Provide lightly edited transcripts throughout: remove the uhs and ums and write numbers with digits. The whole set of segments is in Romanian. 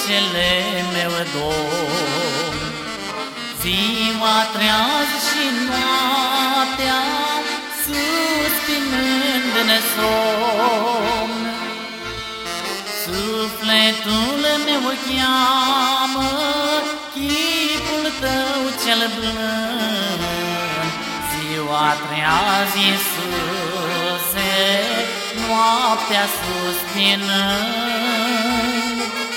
cele meu Domn. Ziua trează și noaptea, suspinând în somn. Sufletul meu cheamă chipul Tău cel blând. Ziua trează, Iisuse, noaptea suspinând.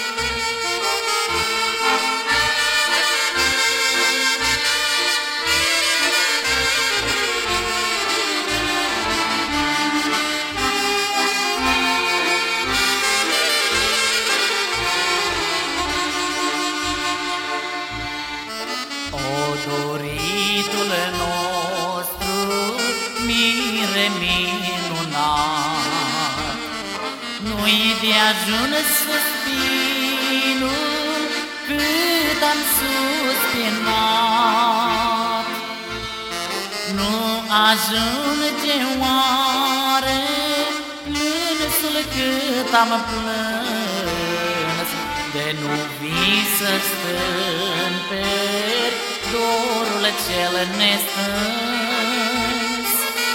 Doritul nostru, mire minunat, nu-i de ajuns suspinul cât am suspinat. Nu ajunge oare plânsul cât am plâns, de nu vii să stâmperi dorul cel nestâns.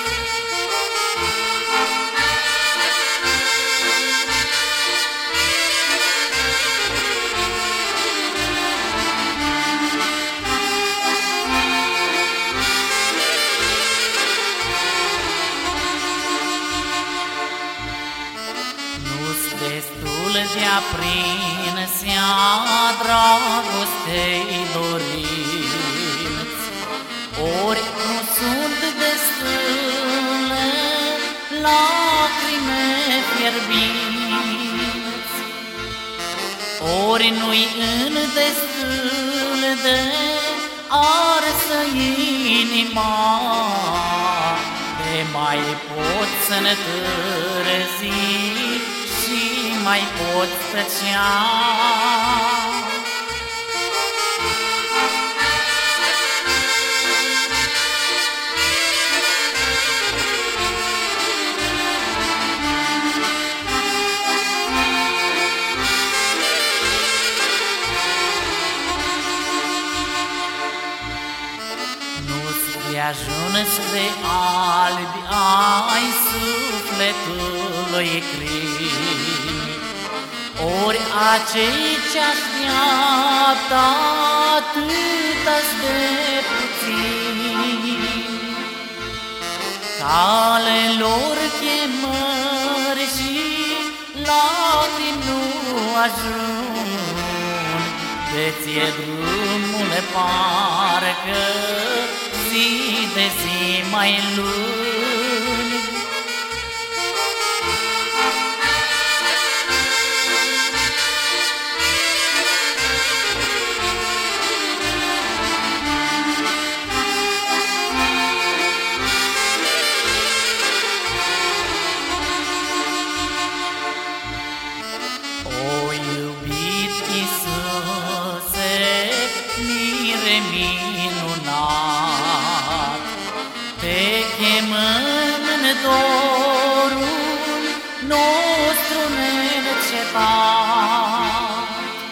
Nu-s destul de aprinsea dragostei dorinți, ori nu sunt destule lacrime fierbinți, ori nu-i destul de arsă inima, de mai pot să ne târzi și mai pot tăcea. De ajuns de albi ai sufletului crini, ori acei ce așteaptă atâta-s de puțini. Cale lor chemări și lacrimi nu ajung, de ție drumul parcă zi de zi mai lung. O iubit Iisuse, mire minunat, te chemăm în dorul nostru neîncetat,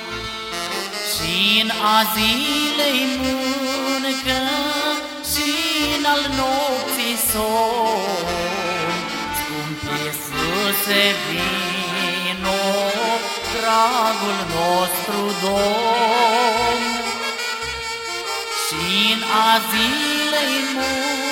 și-n a zilei muncă și-n al nopții somn. Scump Iisuse, vino, dragul nostru Domn, și-n a zilei muncă